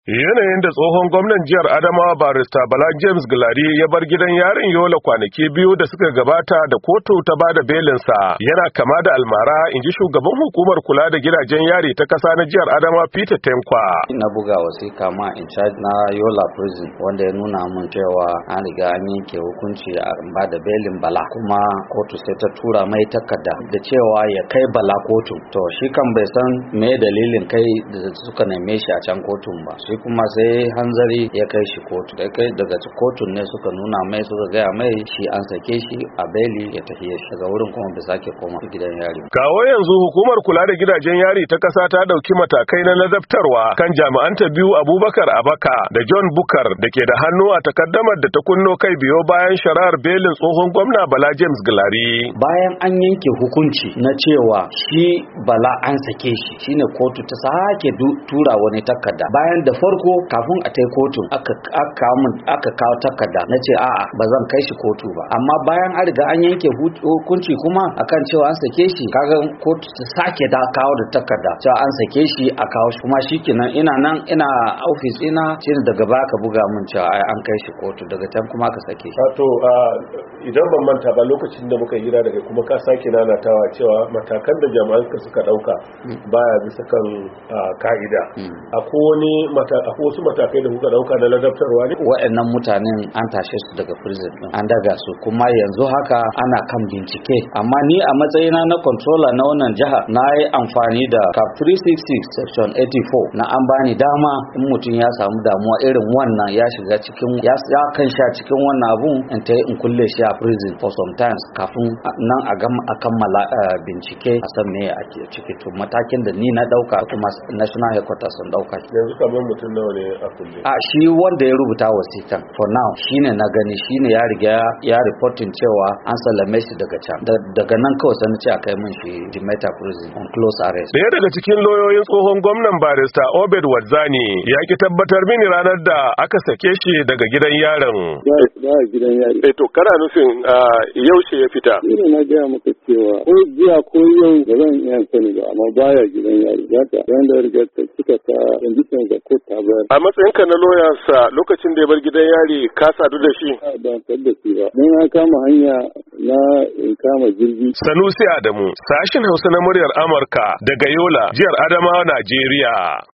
Yanayin da tsohon gwamnan jihar Adamawa barista Bala James Gilari ya bar gidan yarin Yola kwanaki biyu da suka gabata da kotu ta bada belinsa yana kama da almara, inji shugaban hukumar kula da gidajen yari ta kasa na jihar Adamawa Peter Tenkwa. Na buga wasiƙa ma in charge na Yola prison wanda ya nuna mun cewa an riga an yanke hukunci a bada belin Bala, kuma kotu sai ta tura mai takarda da cewa ya kai Bala kotu. To shi kan bai san me dalilin kai da suka neme shi a can kotun ba. Shi kuma sai hanzari ya kai shi kotu, da kai daga kotun ne suka nuna mai, suka gaya mai shi an sake shi a beli ya tafi shi daga wurin, kuma bai sake koma gidan yari. Kawo yanzu hukumar kula da gidajen yari ta kasa ta dauki matakai na ladabtarwa kan jami'anta biyu, Abubakar Abaka da John Bukar, da ke da hannu a takaddamar da ta kunno kai biyo bayan shari'ar belin tsohon gwamna Bala James Gilari. Bayan an yanke hukunci na cewa shi Bala an sake shi, shine kotu ta sake tura wani takarda. Bayan da farko kafin a tai kotun aka kawo takarda na ce a'a ba zan kai shi kotu ba, amma bayan an riga an yanke hukunci kuma akan cewa an sake shi, kaga kotu ta sake da kawo da takarda cewa an sake shi a kawo shi, kuma shikenan ina office ina shine daga baya ka buga mun cewa ai an kai shi kotu, daga can kuma ka sake shi. To idan ban manta ba lokacin da muka hira daga kuma ka sake nanatawa cewa matakan da jami'an ka suka dauka baya bisa kan ka'ida. Akwai wasu matakai da kuka dauka na ladabtarwa ne? Wa'annan mutanen an tashe su daga prison din, an daga su, kuma yanzu haka ana kan bincike. Amma ni a matsayina na controller na wannan jiha, na yi amfani da cap 366 section 84 na an bani dama in mutum ya samu damuwa irin wannan, ya shiga cikin ya kan sha cikin wannan abun, in ta in kulle shi a prison for some times kafin nan a kammala bincike a san me ake ciki. To matakin da ni na dauka kuma national headquarters sun dauka. Yanzu kamar mutum nawa ne a kulle? Shi wanda ya rubuta wasiƙan for now shine na gani, shine ya riga ya reporting cewa an sallame shi daga can. Daga nan kawai sai na ce a kai min shi Jimeta prison on close arrest. Daya daga cikin lauyoyin tsohon gwamnan barista Obed Wadzani ya ki tabbatar mini ranar da aka sake shi daga gidan yarin. Ba gidan yari. To kana nufin yaushe ya fita? Ina na gaya maka cewa ko jiya ko yau ba zan iya sani ba, amma baya gidan yari. Zaka dan da riga ta cika ta condition ga court ta bayar. A matsayinka na lawyer lokacin da ya bar gidan yari ka sadu da shi? Ban sadu da shi ba. Mun ya kama hanya na in kama jirgi. Sanusi Adamu, sashin Hausa na muryar Amurka daga Yola, jihar Adamawa, Najeriya.